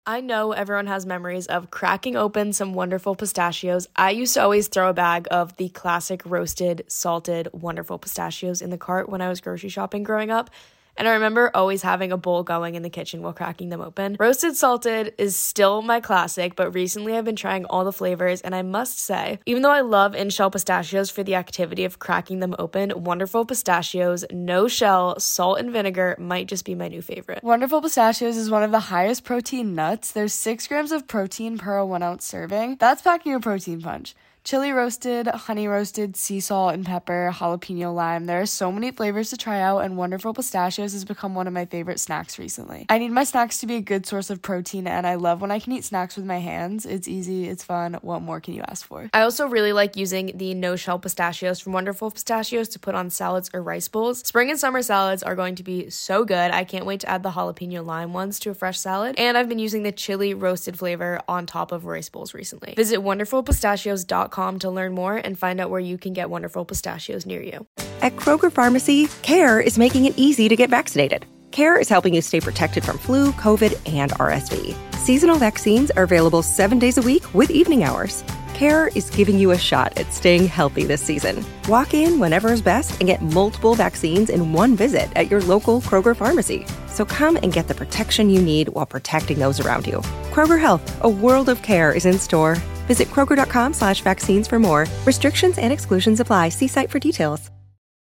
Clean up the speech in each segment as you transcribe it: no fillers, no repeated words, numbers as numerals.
I know everyone has memories of cracking open some wonderful pistachios. I used to always throw a bag of the classic roasted, salted, wonderful pistachios in the cart when I was grocery shopping growing up. And I remember always having a bowl going in the kitchen while cracking them open. Roasted salted is still my classic, but recently I've been trying all the flavors, and I must say, even though I love in-shell pistachios for the activity of cracking them open, Wonderful Pistachios, no shell, salt and vinegar might just be my new favorite. Wonderful Pistachios is one of the highest protein nuts. There's 6 grams of protein per 1 ounce serving. That's packing a protein punch. Chili roasted, honey roasted, sea salt and pepper, jalapeno lime. There are so many flavors to try out, and Wonderful Pistachios has become one of my favorite snacks recently. I need my snacks to be a good source of protein, and I love when I can eat snacks with my hands. It's easy, it's fun. What more can you ask for? I also really like using the no-shell pistachios from Wonderful Pistachios to put on salads or rice bowls. Spring and summer salads are going to be so good. I can't wait to add the jalapeno lime ones to a fresh salad, and I've been using the chili roasted flavor on top of rice bowls recently. Visit wonderfulpistachios.com to learn more and find out where you can get Wonderful Pistachios near you. At Kroger Pharmacy, CARE is making it easy to get vaccinated. CARE is helping you stay protected from flu, COVID, and RSV. Seasonal vaccines are available 7 days a week with evening hours. CARE is giving you a shot at staying healthy this season. Walk in whenever is best and get multiple vaccines in one visit at your local Kroger Pharmacy. So come and get the protection you need while protecting those around you. Kroger Health, a world of care is in store. Visit Kroger.com/vaccines for more. Restrictions and exclusions apply. See site for details.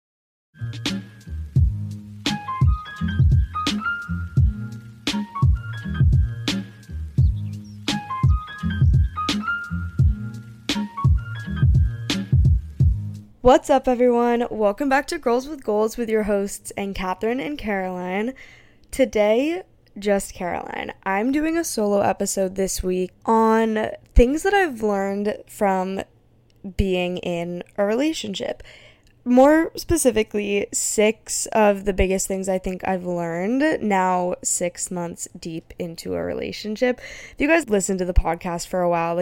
What's up, everyone? Welcome back to Girls with Goals with your hosts, Catherine and Caroline. Today, just Caroline. I'm doing a solo episode this week on things that I've learned from being in a relationship. More specifically, 6 of the biggest things I think I've learned now 6 months deep into a relationship. If you guys listen to the podcast for a while,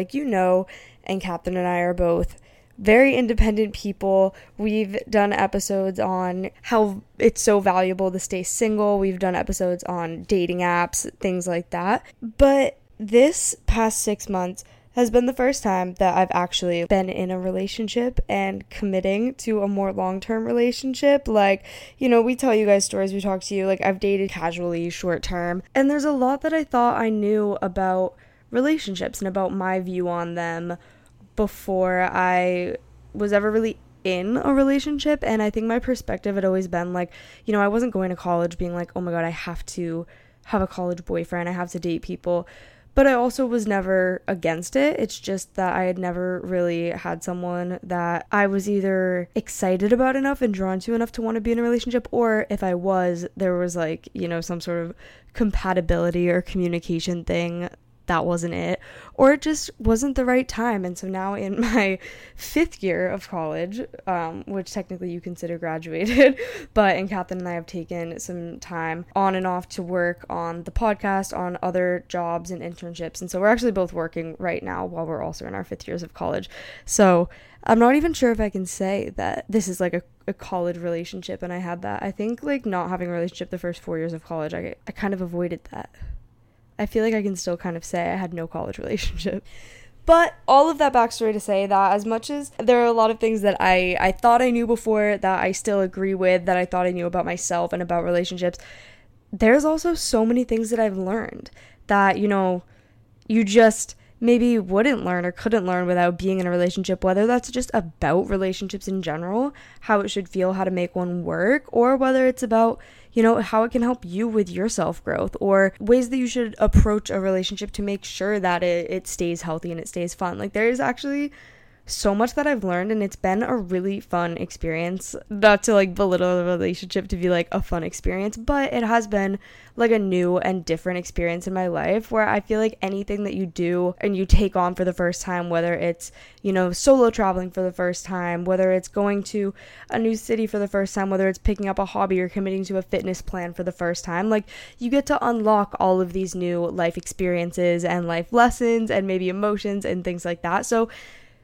and Catherine and I are both very independent people. We've done episodes on how it's so valuable to stay single. We've done episodes on dating apps, things like that. But this past 6 months has been the first time that I've actually been in a relationship and committing to a more long-term relationship. We tell you guys stories, we talk to you, I've dated casually, short-term, and there's a lot that I thought I knew about relationships and about my view on them before I was ever really in a relationship. And I think my perspective had always been I wasn't going to college being oh my god, I have to have a college boyfriend, I have to date people. But I also was never against it. It's just that I had never really had someone that I was either excited about enough and drawn to enough to want to be in a relationship, or if I was, there was some sort of compatibility or communication thing that wasn't it, or it just wasn't the right time. And so now in my 5th year of college, which technically you consider graduated, and Catherine and I have taken some time on and off to work on the podcast, on other jobs and internships, and so we're actually both working right now while we're also in our 5th years of college. So I'm not even sure if I can say that this is a college relationship, and I had that. I think not having a relationship the first 4 years of college, I kind of avoided that. I feel like I can still kind of say I had no college relationship. But all of that backstory to say that as much as there are a lot of things that I thought I knew before that I still agree with, that I thought I knew about myself and about relationships, there's also so many things that I've learned that, you just maybe wouldn't learn or couldn't learn without being in a relationship, whether that's just about relationships in general, how it should feel, how to make one work, or whether it's about, how it can help you with your self-growth, or ways that you should approach a relationship to make sure that it stays healthy and it stays fun. There is actually so much that I've learned, and it's been a really fun experience. Not to belittle the relationship to be a fun experience, but it has been a new and different experience in my life, where I feel anything that you do and you take on for the first time, whether it's solo traveling for the first time, whether it's going to a new city for the first time, whether it's picking up a hobby or committing to a fitness plan for the first time, you get to unlock all of these new life experiences and life lessons and maybe emotions and things like that. So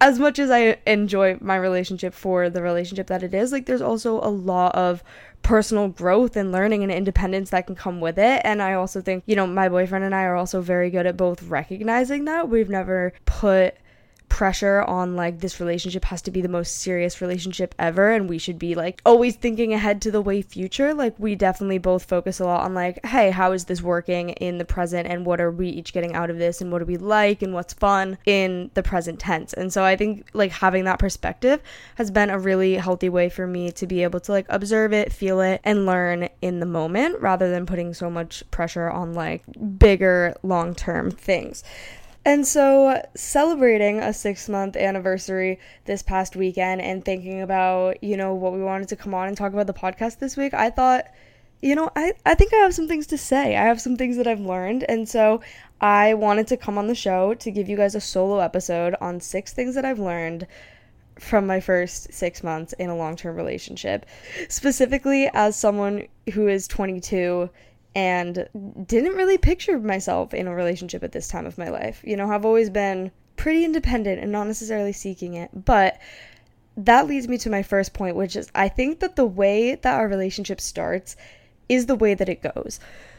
as much as I enjoy my relationship for the relationship that it is, like, there's also a lot of personal growth and learning and independence that can come with it. And I also think, you know, my boyfriend and I are also very good at both recognizing that. We've never put pressure on like this relationship has to be the most serious relationship ever and we should be like always thinking ahead to the way future. Like, we definitely both focus a lot on like, hey, how is this working in the present and what are we each getting out of this and what do we like and what's fun in the present tense. And so I think like having that perspective has been a really healthy way for me to be able to like observe it, feel it, and learn in the moment rather than putting so much pressure on like bigger long-term things. And so celebrating a 6-month anniversary this past weekend and thinking about, you know, what we wanted to come on and talk about the podcast this week, I thought, you know, I think I have some things to say. I have some things that I've learned. And so I wanted to come on the show to give you guys a solo episode on 6 things that I've learned from my first 6 months in a long-term relationship. Specifically as someone who is 22 and didn't really picture myself in a relationship at this time of my life. You know, I've always been pretty independent and not necessarily seeking it. But that leads me to my first point, which is I think that the way that our relationship starts is the way that it goes.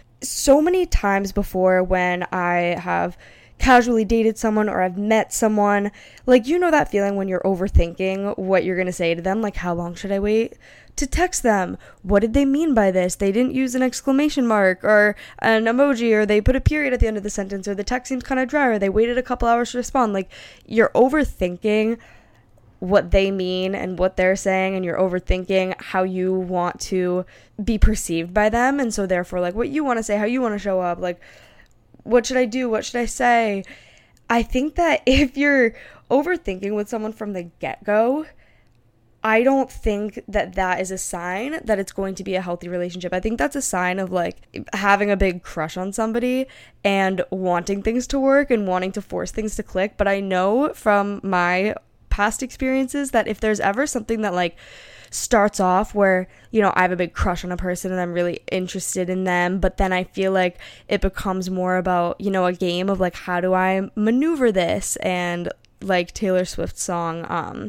So many times before when I have casually dated someone or I've met someone, like, you know that feeling when you're overthinking what you're going to say to them, like, how long should I wait to text them? What did they mean by this? They didn't use an exclamation mark or an emoji, or they put a period at the end of the sentence, or the text seems kind of dry, or they waited a couple hours to respond. Like, you're overthinking what they mean and what they're saying, and you're overthinking how you want to be perceived by them, and so therefore, like, what you want to say, how you want to show up, like, what should I do? What should I say? I think that if you're overthinking with someone from the get-go, I don't think that that is a sign that it's going to be a healthy relationship. I think that's a sign of like having a big crush on somebody and wanting things to work and wanting to force things to click. But I know from my past experiences that if there's ever something that like starts off where, you know, I have a big crush on a person and I'm really interested in them, but then I feel like it becomes more about, you know, a game of like, how do I maneuver this? And like Taylor Swift's song,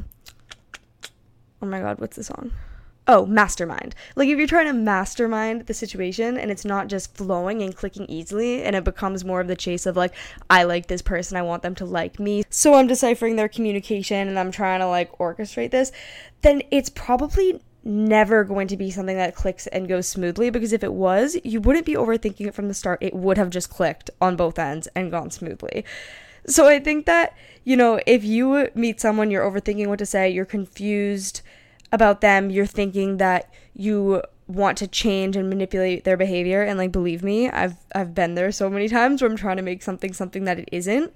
oh my god, what's the song? Oh, Mastermind. Like, if you're trying to mastermind the situation and it's not just flowing and clicking easily, and it becomes more of the chase of like, I like this person, I want them to like me, so I'm deciphering their communication and I'm trying to like orchestrate this, then it's probably never going to be something that clicks and goes smoothly, because if it was, you wouldn't be overthinking it from the start. It would have just clicked on both ends and gone smoothly. So I think that, you know, if you meet someone, you're overthinking what to say, you're confused about them, you're thinking that you want to change and manipulate their behavior, and like, believe me, I've been there so many times where I'm trying to make something that it isn't,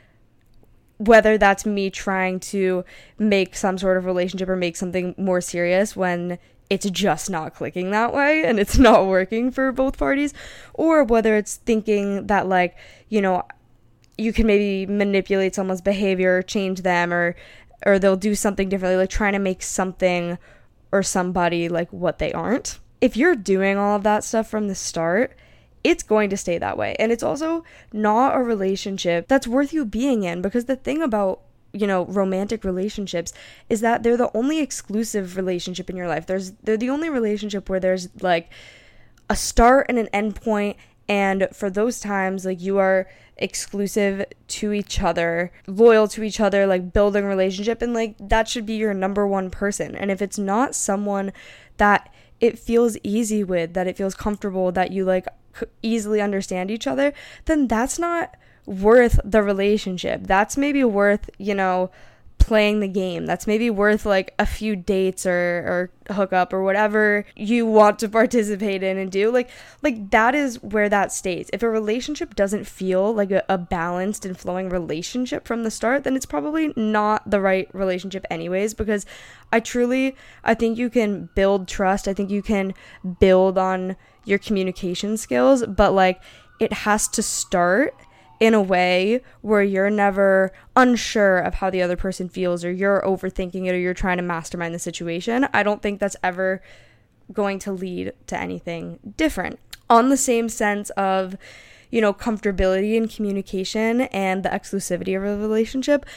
whether that's me trying to make some sort of relationship or make something more serious when it's just not clicking that way and it's not working for both parties, or whether it's thinking that like, you know, you can maybe manipulate someone's behavior, change them, or they'll do something differently, like trying to make something or somebody like what they aren't. If you're doing all of that stuff from the start, it's going to stay that way. And it's also not a relationship that's worth you being in, because the thing about, you know, romantic relationships is that they're the only exclusive relationship in your life. They're the only relationship where there's like a start and an end point, and for those times, like, you are exclusive to each other, loyal to each other, like building a relationship, and like that should be your number one person. And if it's not someone that it feels easy with, that it feels comfortable, that you like easily understand each other, then that's not worth the relationship. That's maybe worth, you know, playing the game. That's maybe worth like a few dates or hookup or whatever you want to participate in and do. Like that is where that stays. If a relationship doesn't feel like a balanced and flowing relationship from the start, then it's probably not the right relationship anyways, because I think you can build trust. I think you can build on your communication skills, but like, it has to start in a way where you're never unsure of how the other person feels, or you're overthinking it, or you're trying to mastermind the situation. I don't think that's ever going to lead to anything different. On the same sense of, you know, comfortability and communication and the exclusivity of a relationship,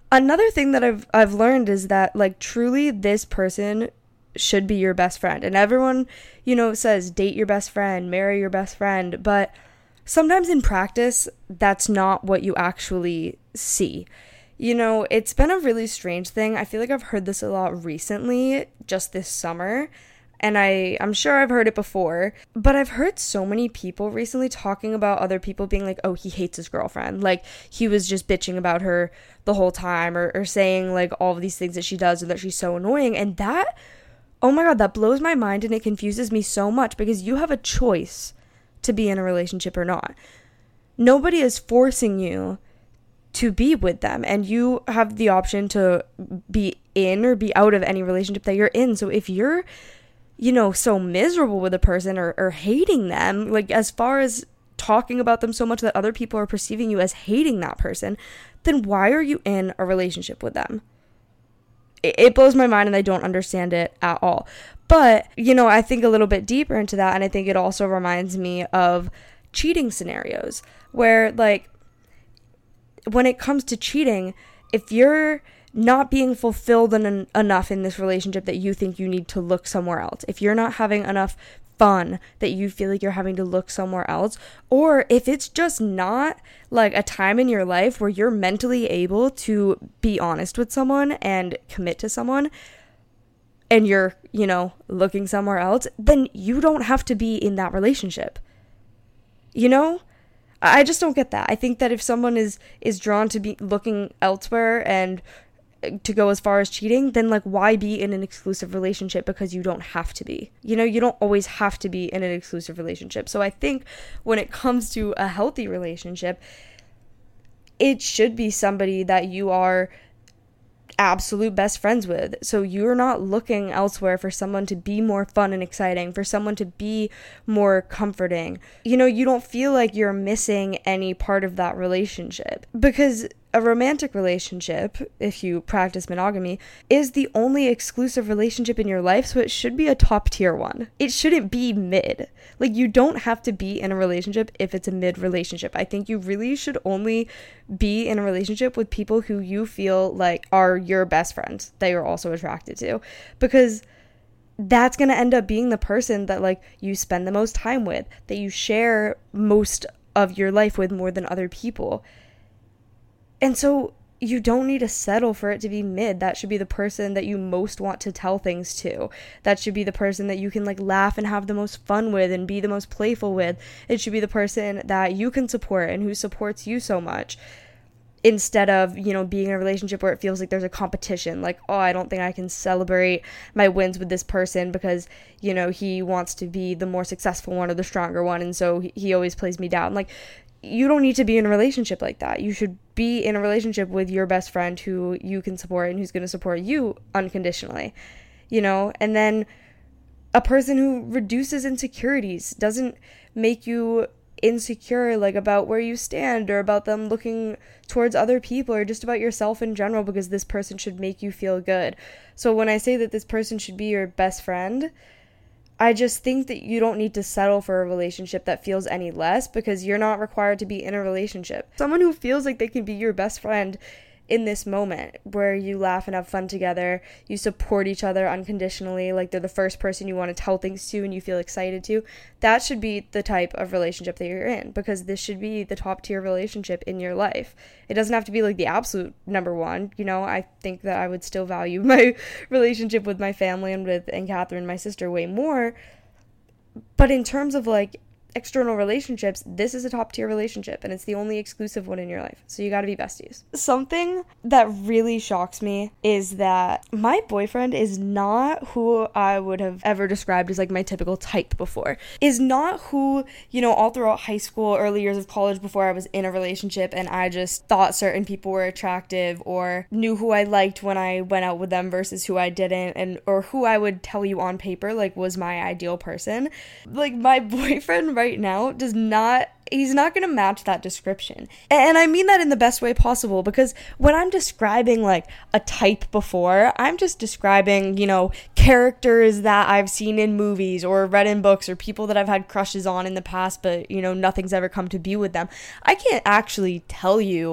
Another thing that I've learned is that, like, truly this person should be your best friend. And everyone, says date your best friend, marry your best friend, but sometimes in practice, that's not what you actually see. It's been a really strange thing. I feel like I've heard this a lot recently, just this summer, and I'm sure I've heard it before, but I've heard so many people recently talking about other people being like, oh, he hates his girlfriend. Like, he was just bitching about her the whole time, or saying, like, all of these things that she does, or that she's so annoying. And that, oh my God, that blows my mind, and it confuses me so much, because you have a choice to be in a relationship or not. Nobody is forcing you to be with them, and you have the option to be in or be out of any relationship that you're in. So if you're so miserable with a person, or hating them, like, as far as talking about them so much that other people are perceiving you as hating that person, then why are you in a relationship with them? It blows my mind, and I don't understand it at all. But, I think a little bit deeper into that, and I think it also reminds me of cheating scenarios where, like, when it comes to cheating, if you're not being fulfilled enough in this relationship that you think you need to look somewhere else, if you're not having enough fun that you feel like you're having to look somewhere else, or if it's just not like a time in your life where you're mentally able to be honest with someone and commit to someone, and you're, looking somewhere else, then you don't have to be in that relationship. I just don't get that. I think that if someone is drawn to be looking elsewhere and to go as far as cheating, then, like, why be in an exclusive relationship? Because you don't have to be. You don't always have to be in an exclusive relationship. So I think when it comes to a healthy relationship, it should be somebody that you are absolute best friends with. So you're not looking elsewhere for someone to be more fun and exciting, for someone to be more comforting. You don't feel like you're missing any part of that relationship, because a romantic relationship, if you practice monogamy, is the only exclusive relationship in your life, so it should be a top tier one. It shouldn't be mid. Like, you don't have to be in a relationship if it's a mid relationship. I think you really should only be in a relationship with people who you feel like are your best friends, that you're also attracted to, because that's going to end up being the person that, like, you spend the most time with, that you share most of your life with more than other people. And so you don't need to settle for it to be mid. That should be the person that you most want to tell things to. That should be the person that you can, like, laugh and have the most fun with and be the most playful with. It should be the person that you can support and who supports you so much, instead of, being in a relationship where it feels like there's a competition. Like, oh, I don't think I can celebrate my wins with this person because, he wants to be the more successful one or the stronger one, and so he always plays me down. Like, you don't need to be in a relationship like that. You should be in a relationship with your best friend who you can support and who's going to support you unconditionally, and then a person who reduces insecurities, doesn't make you insecure, like, about where you stand or about them looking towards other people or just about yourself in general, because this person should make you feel good. So when I say that this person should be your best friend, I just think that you don't need to settle for a relationship that feels any less, because you're not required to be in a relationship. Someone who feels like they can be your best friend in this moment, where you laugh and have fun together, you support each other unconditionally, like they're the first person you want to tell things to and you feel excited to, that should be the type of relationship that you're in, because this should be the top tier relationship in your life. It doesn't have to be like the absolute number one. I think that I would still value my relationship with my family and Catherine, my sister, way more, but in terms of, like, external relationships, this is a top tier relationship, and it's the only exclusive one in your life, so you gotta be besties. Something that really shocks me is that my boyfriend is not who I would have ever described as, like, my typical type before. Is not who, all throughout high school, early years of college, before I was in a relationship and I just thought certain people were attractive, or knew who I liked when I went out with them versus who I didn't, or who I would tell you on paper, like, was my ideal person. Like, my boyfriend right now he's not going to match that description. And I mean that in the best way possible, because when I'm describing, like, a type before, I'm just describing, characters that I've seen in movies or read in books, or people that I've had crushes on in the past, but, nothing's ever come to be with them. I can't actually tell you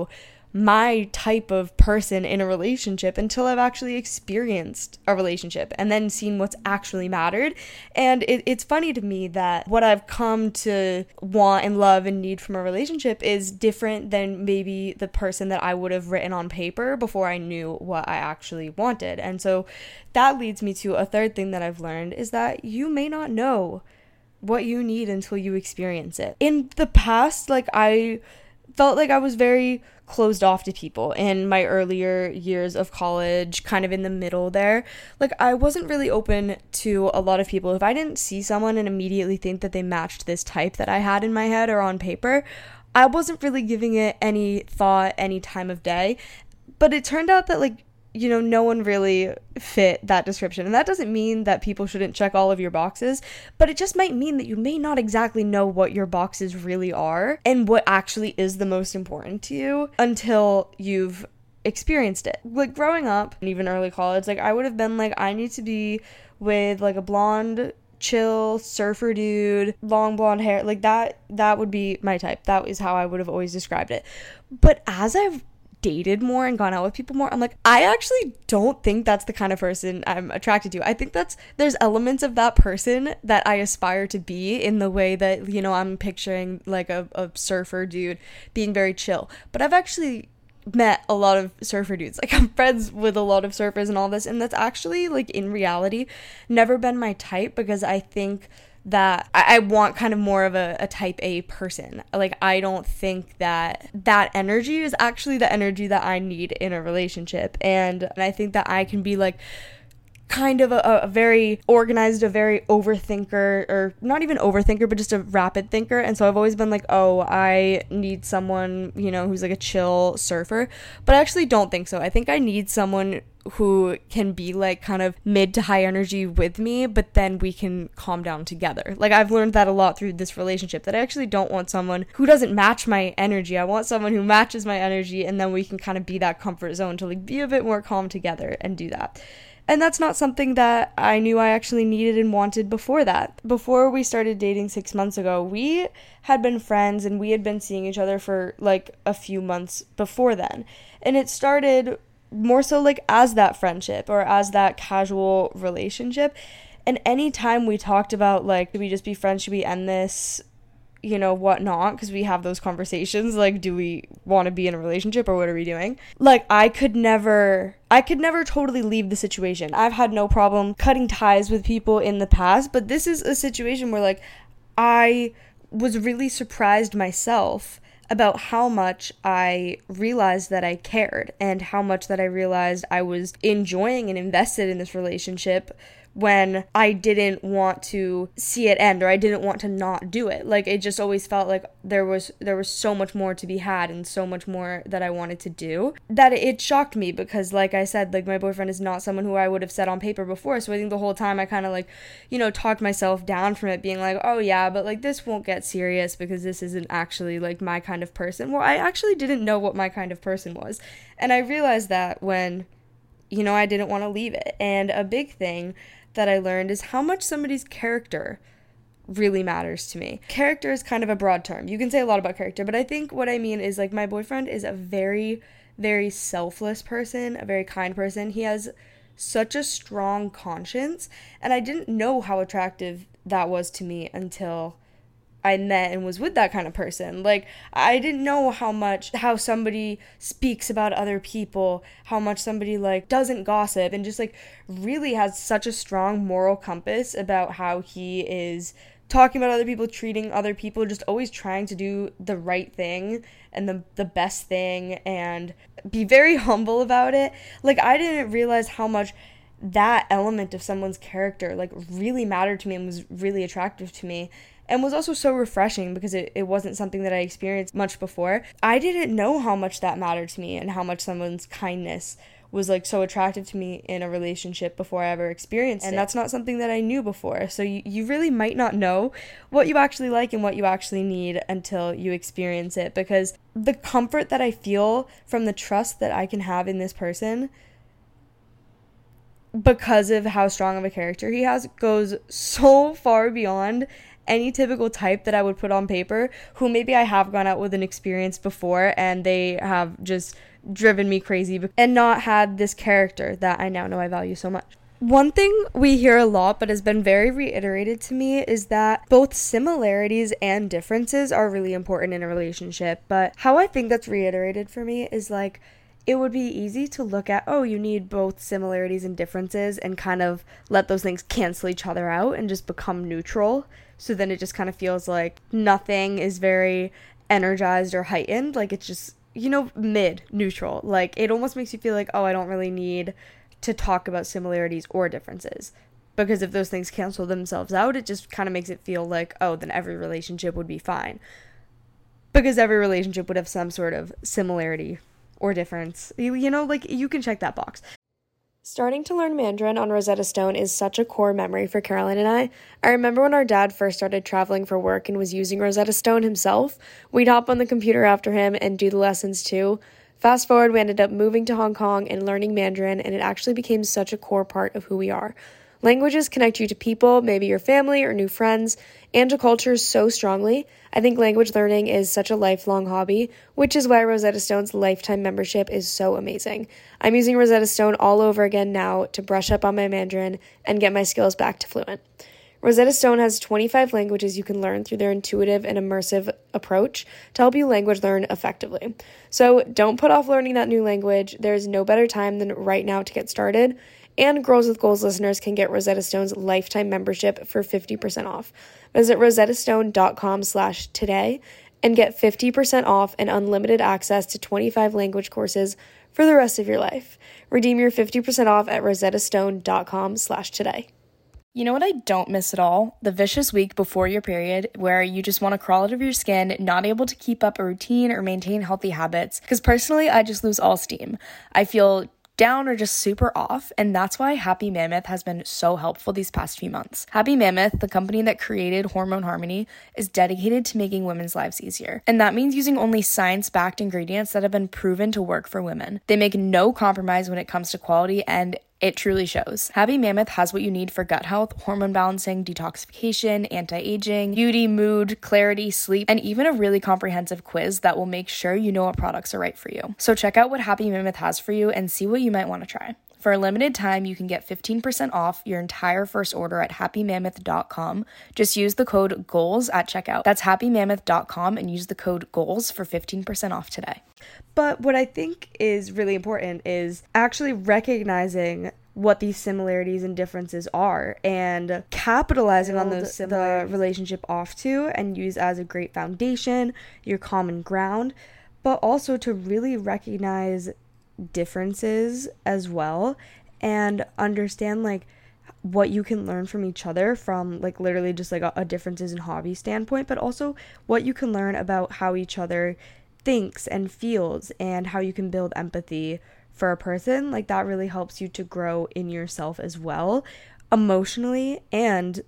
my type of person in a relationship until I've actually experienced a relationship and then seen what's actually mattered. And it's funny to me that what I've come to want and love and need from a relationship is different than maybe the person that I would have written on paper before I knew what I actually wanted. And so that leads me to a third thing that I've learned, is that you may not know what you need until you experience it. In the past, like, I felt like I was very closed off to people in my earlier years of college, kind of in the middle there. Like, I wasn't really open to a lot of people. If I didn't see someone and immediately think that they matched this type that I had in my head or on paper, I wasn't really giving it any thought, any time of day. But it turned out that, like, you know, no one really fit that description. And that doesn't mean that people shouldn't check all of your boxes, but it just might mean that you may not exactly know what your boxes really are and what actually is the most important to you until you've experienced it. Like, growing up and even early college, like, I would have been like, I need to be with like a blonde, chill surfer dude, long blonde hair. Like, that would be my type. That is how I would have always described it. But as I've dated more and gone out with people more, I'm like, I actually don't think that's the kind of person I'm attracted to. I think there's elements of that person that I aspire to be, in the way that, you know, I'm picturing like a surfer dude being very chill. But I've actually met a lot of surfer dudes. Like, I'm friends with a lot of surfers and all this, and that's actually, like, in reality never been my type, because I think that I want kind of more of a type A person. Like, I don't think that energy is actually the energy that I need in a relationship. And I think that I can be like kind of a very organized, a very overthinker, or not even overthinker, but just a rapid thinker. And so I've always been like, oh, I need someone, you know, who's like a chill surfer. But I actually don't think so. I think I need someone who can be like kind of mid to high energy with me, but then we can calm down together. Like, I've learned that a lot through this relationship, that I actually don't want someone who doesn't match my energy. I want someone who matches my energy, and then we can kind of be that comfort zone to like be a bit more calm together and do that. And that's not something that I knew I actually needed and wanted before that. Before we started dating 6 months ago, we had been friends and we had been seeing each other for like a few months before then. And it started more so like as that friendship or as that casual relationship. And anytime we talked about like, should we just be friends? Should we end this? You know, whatnot, because we have those conversations, like, do we want to be in a relationship or what are we doing? Like, I could never totally leave the situation. I've had no problem cutting ties with people in the past, but this is a situation where, like, I was really surprised myself about how much I realized that I cared, and how much that I realized I was enjoying and invested in this relationship when I didn't want to see it end, or I didn't want to not do it. Like, it just always felt like there was so much more to be had and so much more that I wanted to do, that it shocked me, because like I said, like, my boyfriend is not someone who I would have said on paper before. So I think the whole time I kind of like, you know, talked myself down from it, being like, oh yeah, but like this won't get serious because this isn't actually like my kind of person. Well, I actually didn't know what my kind of person was. And I realized that when, you know, I didn't want to leave it. And a big thing that I learned is how much somebody's character really matters to me. Character is kind of a broad term. You can say a lot about character, but I think what I mean is, like, my boyfriend is a very, very selfless person, a very kind person. He has such a strong conscience, and I didn't know how attractive that was to me until I met and was with that kind of person. Like, I didn't know how somebody speaks about other people, how much somebody like doesn't gossip, and just like really has such a strong moral compass about how he is talking about other people, treating other people, just always trying to do the right thing and the best thing, and be very humble about it. Like, I didn't realize how much that element of someone's character like really mattered to me and was really attractive to me. And was also so refreshing, because it wasn't something that I experienced much before. I didn't know how much that mattered to me, and how much someone's kindness was like so attractive to me in a relationship before I ever experienced it. And that's not something that I knew before. So you really might not know what you actually like and what you actually need until you experience it, because the comfort that I feel from the trust that I can have in this person, because of how strong of a character he has, goes so far beyond any typical type that I would put on paper, who maybe I have gone out with an experience before and they have just driven me crazy and not had this character that I now know I value so much. One thing we hear a lot but has been very reiterated to me is that both similarities and differences are really important in a relationship. But how I think that's reiterated for me is like, it would be easy to look at, oh, you need both similarities and differences and kind of let those things cancel each other out and just become neutral. So then it just kind of feels like nothing is very energized or heightened. Like it's just, mid, neutral. Like it almost makes you feel like, oh, I don't really need to talk about similarities or differences, because if those things cancel themselves out, it just kind of makes it feel like, oh, then every relationship would be fine, because every relationship would have some sort of similarity or difference. Like you can check that box. Starting to learn Mandarin on Rosetta Stone is such a core memory for Caroline and I. I remember when our dad first started traveling for work and was using Rosetta Stone himself, we'd hop on the computer after him and do the lessons too. Fast forward, we ended up moving to Hong Kong and learning Mandarin, and it actually became such a core part of who we are. Languages connect you to people, maybe your family or new friends, and to cultures so strongly. I think language learning is such a lifelong hobby, which is why Rosetta Stone's lifetime membership is so amazing. I'm using Rosetta Stone all over again now to brush up on my Mandarin and get my skills back to fluent. Rosetta Stone has 25 languages you can learn through their intuitive and immersive approach to help you language learn effectively. So don't put off learning that new language. There's no better time than right now to get started. And Girls with Goals listeners can get Rosetta Stone's lifetime membership for 50% off. Visit rosettastone.com/today and get 50% off and unlimited access to 25 language courses for the rest of your life. Redeem your 50% off at rosettastone.com/today. You know what I don't miss at all? The vicious week before your period where you just want to crawl out of your skin, not able to keep up a routine or maintain healthy habits. Because personally, I just lose all steam. I feel down or just super off, and that's why Happy Mammoth has been so helpful these past few months. Happy Mammoth, the company that created Hormone Harmony, is dedicated to making women's lives easier. And that means using only science-backed ingredients that have been proven to work for women. They make no compromise when it comes to quality, and it truly shows. Happy Mammoth has what you need for gut health, hormone balancing, detoxification, anti-aging, beauty, mood, clarity, sleep, and even a really comprehensive quiz that will make sure you know what products are right for you. So check out what Happy Mammoth has for you and see what you might want to try. For a limited time, you can get 15% off your entire first order at happymammoth.com. Just use the code GOALS at checkout. That's happymammoth.com and use the code GOALS for 15% off today. But what I think is really important is actually recognizing what these similarities and differences are and capitalizing on those the relationship off to and use as a great foundation, your common ground, but also to really recognize differences as well and understand like what you can learn from each other from like literally just like a differences in hobby standpoint, but also what you can learn about how each other thinks and feels and how you can build empathy for a person. Like that really helps you to grow in yourself as well, emotionally and,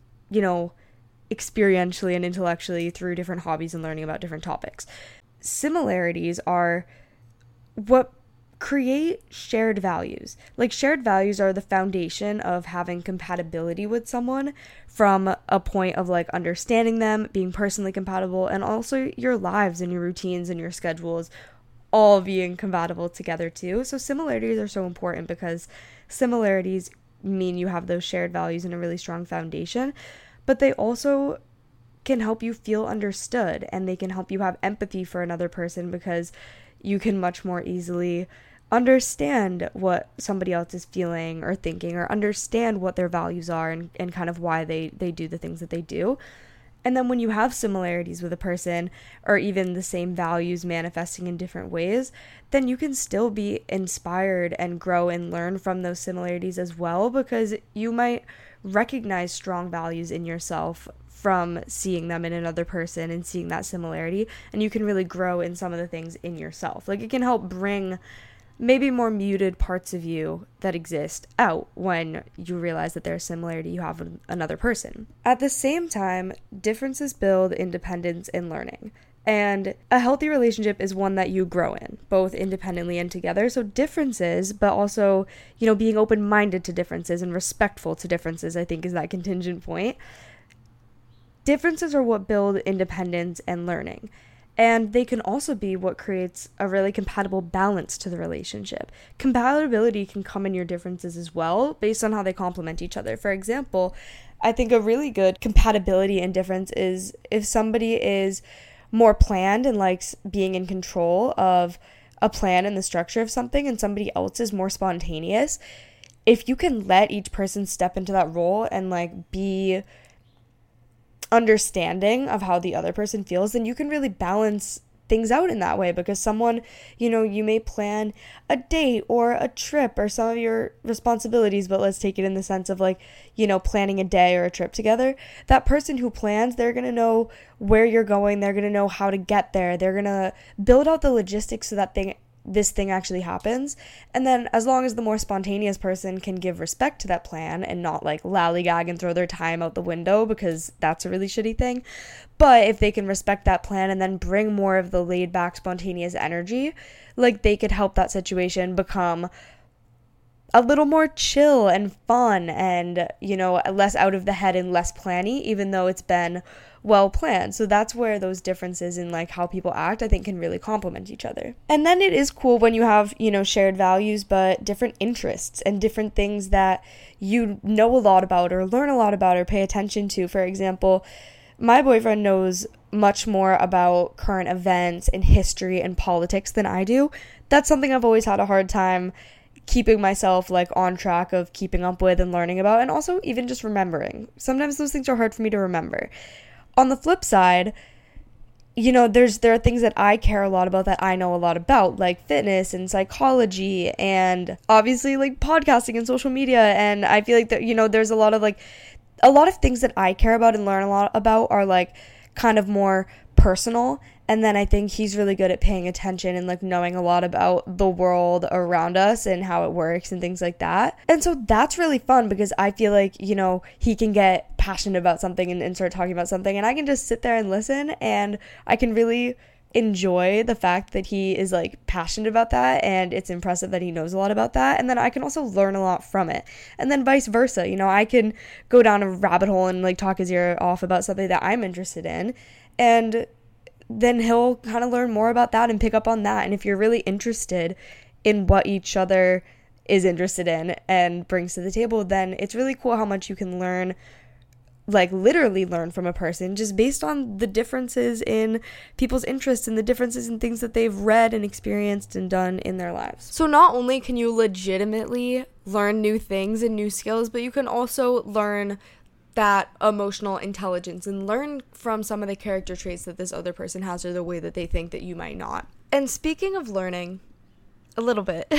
experientially and intellectually through different hobbies and learning about different topics. Similarities are what create shared values. Like shared values are the foundation of having compatibility with someone from a point of like understanding them, being personally compatible, and also your lives and your routines and your schedules all being compatible together too. So similarities are so important because similarities mean you have those shared values and a really strong foundation, but they also can help you feel understood and they can help you have empathy for another person because you can much more easily understand what somebody else is feeling or thinking or understand what their values are and kind of why they do the things that they do. And then when you have similarities with a person or even the same values manifesting in different ways, then you can still be inspired and grow and learn from those similarities as well, because you might recognize strong values in yourself from seeing them in another person and seeing that similarity, and you can really grow in some of the things in yourself. Like it can help bring maybe more muted parts of you that exist out when you realize that there's similarity you have with another person. At the same time, differences build independence and learning. And a healthy relationship is one that you grow in, both independently and together. So differences, but also, being open-minded to differences and respectful to differences, I think is that contingent point. differences are what build independence and learning. And they can also be what creates a really compatible balance to the relationship. Compatibility can come in your differences as well, based on how they complement each other. For example, I think a really good compatibility and difference is if somebody is more planned and likes being in control of a plan and the structure of something, and somebody else is more spontaneous. If you can let each person step into that role and like be understanding of how the other person feels, then you can really balance things out in that way. Because someone, you may plan a date or a trip or some of your responsibilities, but let's take it in the sense of like, planning a day or a trip together. That person who plans, they're going to know where you're going, they're going to know how to get there, they're going to build out the logistics so that this thing actually happens. And then as long as the more spontaneous person can give respect to that plan and not like lollygag and throw their time out the window, because that's a really shitty thing. But if they can respect that plan and then bring more of the laid back spontaneous energy, like they could help that situation become a little more chill and fun and, less out of the head and less planny, even though it's been well planned. So that's where those differences in like how people act, I think, can really complement each other. And then it is cool when you have, shared values, but different interests and different things that you know a lot about or learn a lot about or pay attention to. For example, my boyfriend knows much more about current events and history and politics than I do. That's something I've always had a hard time keeping myself like on track of keeping up with and learning about, and also even just remembering. Sometimes those things are hard for me to remember. On the flip side, there are things that I care a lot about that I know a lot about, like fitness and psychology and obviously like podcasting and social media. And I feel like that, there's a lot of things that I care about and learn a lot about are like kind of more personal. And then I think he's really good at paying attention and like knowing a lot about the world around us and how it works and things like that. And so that's really fun because I feel like, he can get passionate about something and start talking about something, and I can just sit there and listen, and I can really enjoy the fact that he is like passionate about that, and it's impressive that he knows a lot about that. And then I can also learn a lot from it, and then vice versa. I can go down a rabbit hole and like talk his ear off about something that I'm interested in, and then he'll kind of learn more about that and pick up on that. And if you're really interested in what each other is interested in and brings to the table, then it's really cool how much you can learn, like literally learn from a person just based on the differences in people's interests and the differences in things that they've read and experienced and done in their lives. So not only can you legitimately learn new things and new skills, but you can also learn that emotional intelligence and learn from some of the character traits that this other person has or the way that they think that you might not. And speaking of learning a little bit,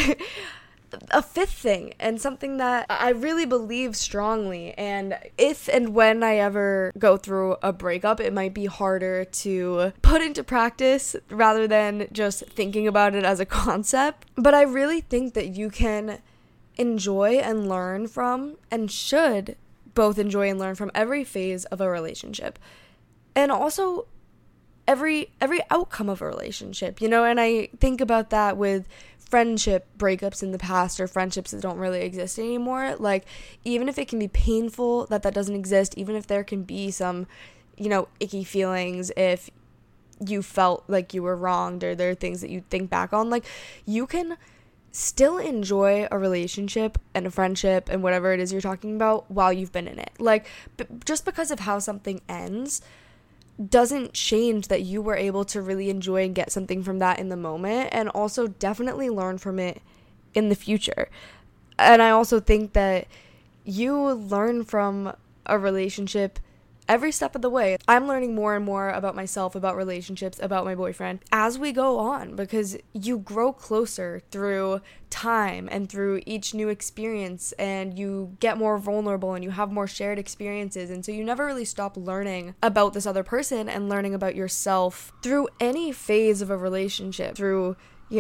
a fifth thing, and something that I really believe strongly, and if and when I ever go through a breakup, it might be harder to put into practice rather than just thinking about it as a concept, but I really think that you can enjoy and learn from, and should both enjoy and learn from, every phase of a relationship, and also every outcome of a relationship, and I think about that with friendship breakups in the past or friendships that don't really exist anymore. Like, even if it can be painful that doesn't exist, even if there can be some, icky feelings if you felt like you were wronged, or there are things that you think back on, like, you can still enjoy a relationship and a friendship and whatever it is you're talking about while you've been in it. Like, just because of how something ends doesn't change that you were able to really enjoy and get something from that in the moment, and also definitely learn from it in the future. And I also think that you learn from a relationship every step of the way. I'm learning more and more about myself, about relationships, about my boyfriend as we go on, because you grow closer through time and through each new experience, and you get more vulnerable and you have more shared experiences. And so you never really stop learning about this other person and learning about yourself through any phase of a relationship, through,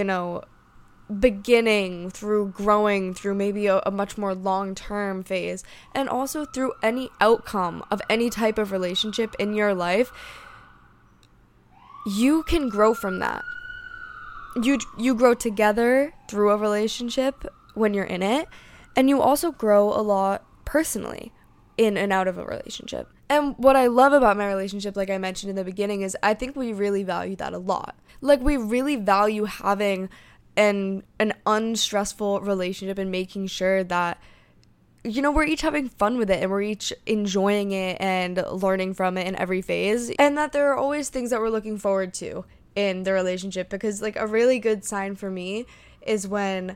beginning, through growing, through maybe a much more long-term phase, and also through any outcome of any type of relationship in your life. You can grow from that. You grow together through a relationship when you're in it, and you also grow a lot personally in and out of a relationship. And what I love about my relationship, like I mentioned in the beginning, is I think we really value that a lot. Like, we really value having an unstressful relationship and making sure that, you know, we're each having fun with it and we're each enjoying it and learning from it in every phase. And that there are always things that we're looking forward to in the relationship. Because, like, a really good sign for me is when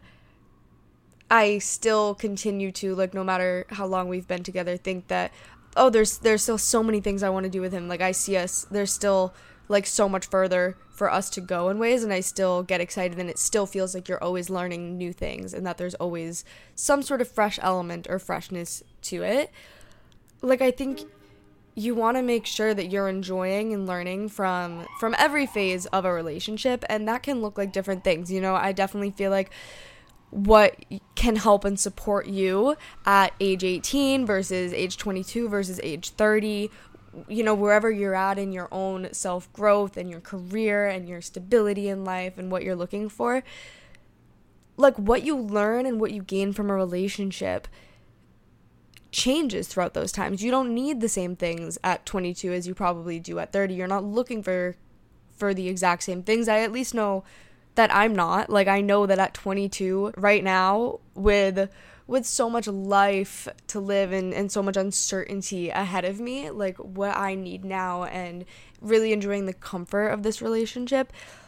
I still continue to, like, no matter how long we've been together, think that, oh, there's still so many things I want to do with him. Like, I see us, there's still, like, so much further for us to go in ways, and I still get excited, and it still feels like you're always learning new things and that there's always some sort of fresh element or freshness to it. Like, I think you want to make sure that you're enjoying and learning from every phase of a relationship, and that can look like different things. You know, I definitely feel like what can help and support you at age 18 versus age 22 versus age 30, you know, wherever you're at in your own self-growth and your career and your stability in life and what you're looking for, like, what you learn and what you gain from a relationship changes throughout those times. You don't need the same things at 22 as you probably do at 30. You're not looking for the exact same things. I at least know that I'm not. Like, I know that at 22 right now, with so much life to live and so much uncertainty ahead of me, like, what I need now and really enjoying the comfort of this relationship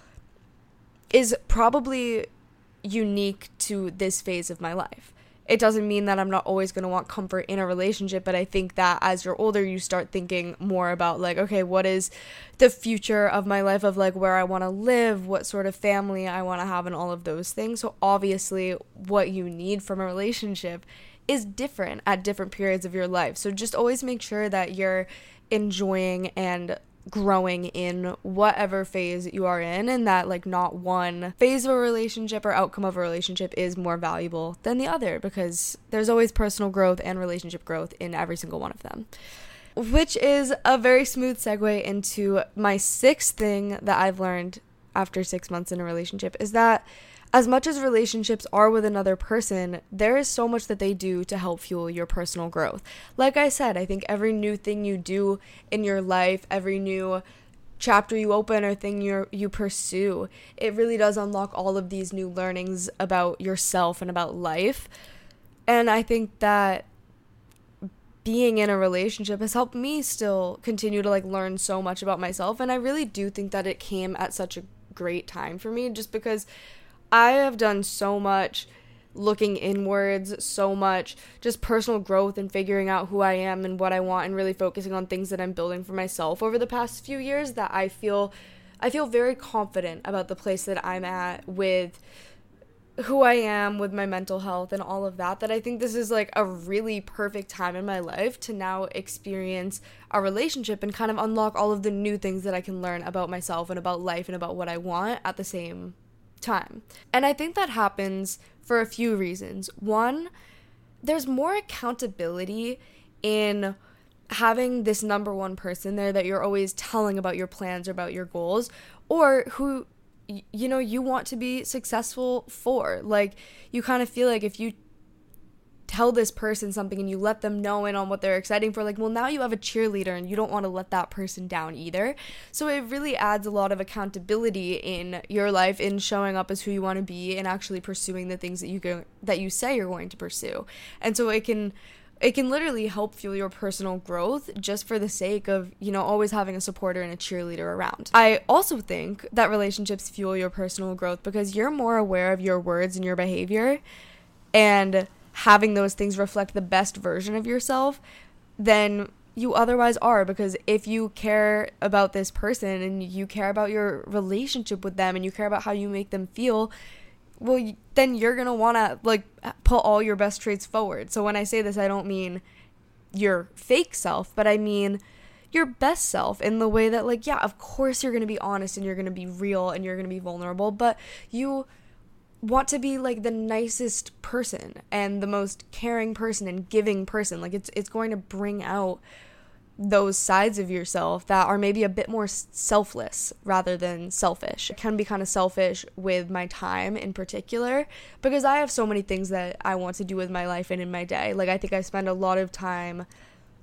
is probably unique to this phase of my life. It doesn't mean that I'm not always going to want comfort in a relationship, but I think that as you're older, you start thinking more about, like, okay, what is the future of my life, of, like, where I want to live, what sort of family I want to have, and all of those things. So obviously what you need from a relationship is different at different periods of your life. So just always make sure that you're enjoying and growing in whatever phase you are in, and that, like, not one phase of a relationship or outcome of a relationship is more valuable than the other, because there's always personal growth and relationship growth in every single one of them. Which is a very smooth segue into my sixth thing that I've learned after 6 months in a relationship, is that as much as relationships are with another person, there is so much that they do to help fuel your personal growth. Like I said, I think every new thing you do in your life, every new chapter you open or thing you pursue, it really does unlock all of these new learnings about yourself and about life. And I think that being in a relationship has helped me still continue to, like, learn so much about myself. And I really do think that it came at such a great time for me, just because I have done so much looking inwards, so much just personal growth and figuring out who I am and what I want, and really focusing on things that I'm building for myself over the past few years, that I feel very confident about the place that I'm at with who I am, with my mental health and all of that, that I think this is, like, a really perfect time in my life to now experience a relationship and kind of unlock all of the new things that I can learn about myself and about life and about what I want at the same time. And I think that happens for a few reasons. One, there's more accountability in having this number one person there that you're always telling about your plans or about your goals, or who, you know, you want to be successful for. Like, you kind of feel like if you tell this person something and you let them know in on what they're exciting for, like, well, now you have a cheerleader and you don't want to let that person down either. So it really adds a lot of accountability in your life, in showing up as who you want to be and actually pursuing the things that you say you're going to pursue. And so it can literally help fuel your personal growth, just for the sake of, you know, always having a supporter and a cheerleader around. I also think that relationships fuel your personal growth because you're more aware of your words and your behavior, and having those things reflect the best version of yourself than you otherwise are. Because if you care about this person and you care about your relationship with them and you care about how you make them feel, well, then you're going to want to, like, put all your best traits forward. So when I say this, I don't mean your fake self, but I mean your best self, in the way that, like, yeah, of course you're going to be honest and you're going to be real and you're going to be vulnerable, but you want to be, like, the nicest person and the most caring person and giving person. Like, it's going to bring out those sides of yourself that are maybe a bit more selfless rather than selfish. I can be kind of selfish with my time in particular, because I have so many things that I want to do with my life and in my day. Like, I think I spend a lot of time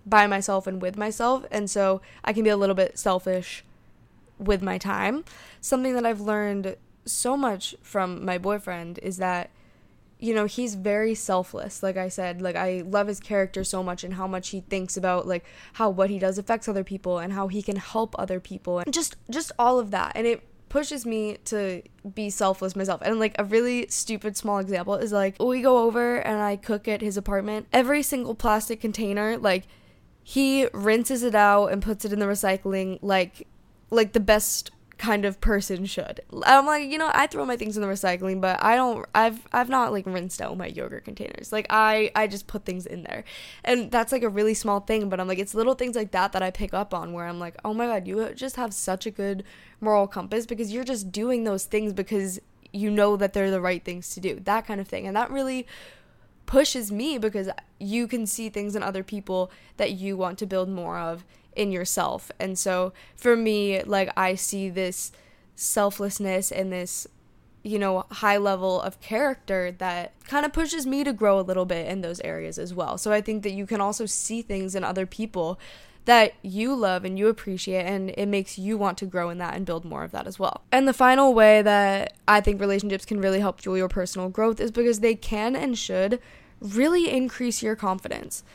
by myself and with myself, and so I can be a little bit selfish with my time. Something that I've learned so much from my boyfriend is that, you know, he's very selfless. Like I said, like, I love his character so much and how much he thinks about, like, how what he does affects other people and how he can help other people and just all of that. And it pushes me to be selfless myself. And like a really stupid small example is like, we go over and I cook at his apartment. Every single plastic container, like, he rinses it out and puts it in the recycling like the best kind of person should. I'm like, you know, I throw my things in the recycling, but I've not like rinsed out my yogurt containers. Like, I just put things in there. And that's like a really small thing, but I'm like, it's little things like that I pick up on where I'm like, oh my God, you just have such a good moral compass because you're just doing those things because you know that they're the right things to do, that kind of thing. And that really pushes me because you can see things in other people that you want to build more of in yourself. And so for me, like, I see this selflessness and this, you know, high level of character that kind of pushes me to grow a little bit in those areas as well. So I think that you can also see things in other people that you love and you appreciate, and it makes you want to grow in that and build more of that as well. And the final way that I think relationships can really help fuel your personal growth is because they can and should really increase your confidence.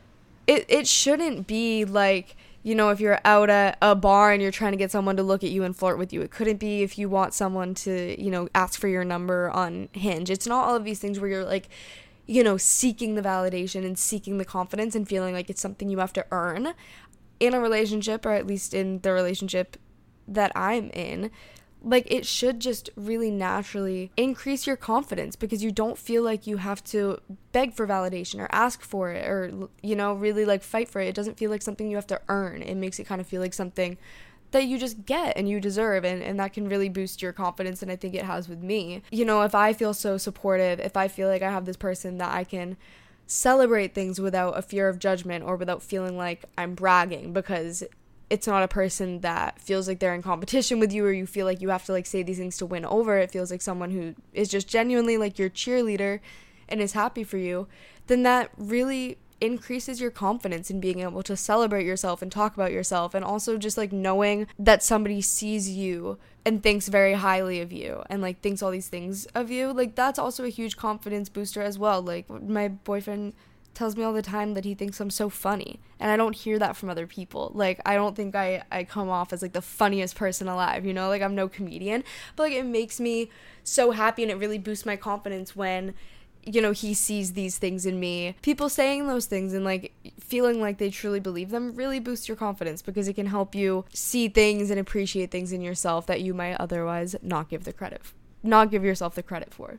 It shouldn't be like, you know, if you're out at a bar and you're trying to get someone to look at you and flirt with you. It couldn't be if you want someone to, you know, ask for your number on Hinge. It's not all of these things where you're like, you know, seeking the validation and seeking the confidence and feeling like it's something you have to earn in a relationship, or at least in the relationship that I'm in. Like, it should just really naturally increase your confidence because you don't feel like you have to beg for validation or ask for it or, you know, really like fight for it. It doesn't feel like something you have to earn. It makes it kind of feel like something that you just get and you deserve, and that can really boost your confidence, and I think it has with me. You know, if I feel so supportive, if I feel like I have this person that I can celebrate things without a fear of judgment or without feeling like I'm bragging, because it's not a person that feels like they're in competition with you or you feel like you have to like say these things to win over. It feels like someone who is just genuinely like your cheerleader and is happy for you, then that really increases your confidence in being able to celebrate yourself and talk about yourself, and also just like knowing that somebody sees you and thinks very highly of you and like thinks all these things of you. Like, that's also a huge confidence booster as well. Like, my boyfriend tells me all the time that he thinks I'm so funny, and I don't hear that from other people. Like, I don't think I come off as like the funniest person alive, you know, like I'm no comedian, but like it makes me so happy and it really boosts my confidence when, you know, he sees these things in me. People saying those things and like feeling like they truly believe them really boosts your confidence because it can help you see things and appreciate things in yourself that you might otherwise not give yourself the credit for.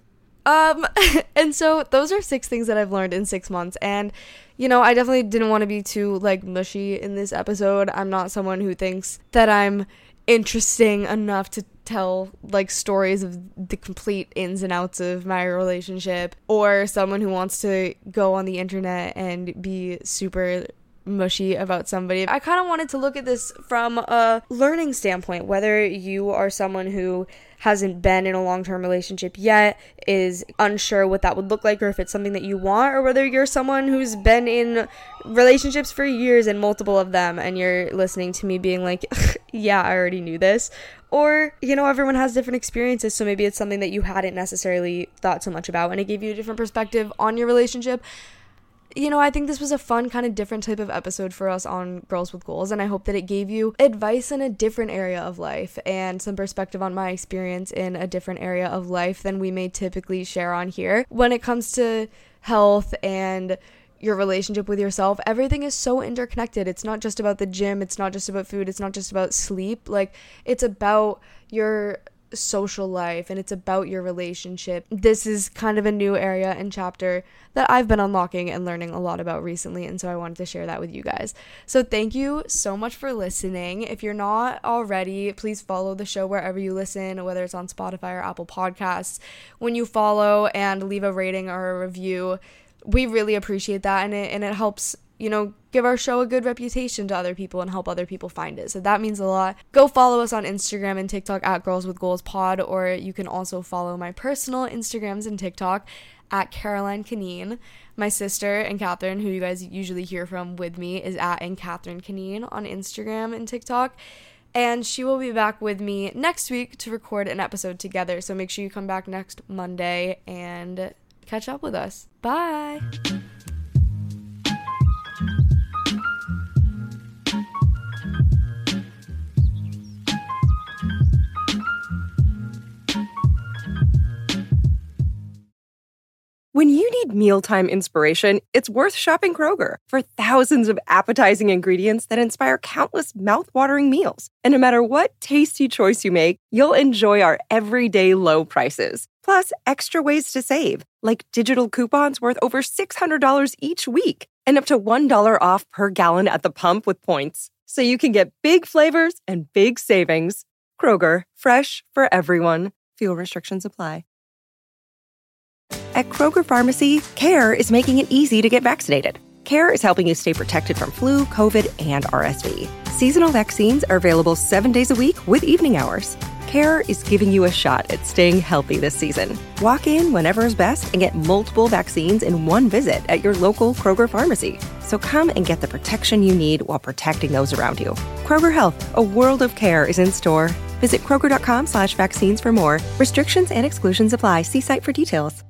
And so those are 6 things that I've learned in 6 months. And, you know, I definitely didn't want to be too like mushy in this episode. I'm not someone who thinks that I'm interesting enough to tell like stories of the complete ins and outs of my relationship, or someone who wants to go on the internet and be super mushy about somebody. I kind of wanted to look at this from a learning standpoint, whether you are someone who hasn't been in a long-term relationship yet, is unsure what that would look like, or if it's something that you want, or whether you're someone who's been in relationships for years and multiple of them, and you're listening to me being like, yeah, I already knew this. Or, you know, everyone has different experiences, so maybe it's something that you hadn't necessarily thought so much about, and it gave you a different perspective on your relationship. You know, I think this was a fun, kind of different type of episode for us on Girls with Goals, and I hope that it gave you advice in a different area of life and some perspective on my experience in a different area of life than we may typically share on here. When it comes to health and your relationship with yourself, everything is so interconnected. It's not just about the gym, it's not just about food, it's not just about sleep. Like, it's about your social life and it's about your relationship. This is kind of a new area and chapter that I've been unlocking and learning a lot about recently, and so I wanted to share that with you guys. So thank you so much for listening. If you're not already, please follow the show wherever you listen, whether it's on Spotify or Apple Podcasts. When you follow and leave a rating or a review, we really appreciate that, and it helps give our show a good reputation to other people and help other people find it. So that means a lot. Go follow us on Instagram and TikTok at Girls with Goals Pod, or you can also follow my personal Instagrams and TikTok at Caroline Canine. My sister and Catherine, who you guys usually hear from with me, is at Catherine Canine on Instagram and TikTok. And she will be back with me next week to record an episode together. So make sure you come back next Monday and catch up with us. Bye! When you need mealtime inspiration, it's worth shopping Kroger for thousands of appetizing ingredients that inspire countless mouth-watering meals. And no matter what tasty choice you make, you'll enjoy our everyday low prices. Plus, extra ways to save, like digital coupons worth over $600 each week and up to $1 off per gallon at the pump with points. So you can get big flavors and big savings. Kroger, fresh for everyone. Fuel restrictions apply. At Kroger Pharmacy, CARE is making it easy to get vaccinated. CARE is helping you stay protected from flu, COVID, and RSV. Seasonal vaccines are available 7 days a week with evening hours. CARE is giving you a shot at staying healthy this season. Walk in whenever is best and get multiple vaccines in one visit at your local Kroger Pharmacy. So come and get the protection you need while protecting those around you. Kroger Health, a world of care is in store. Visit Kroger.com/vaccines for more. Restrictions and exclusions apply. See site for details.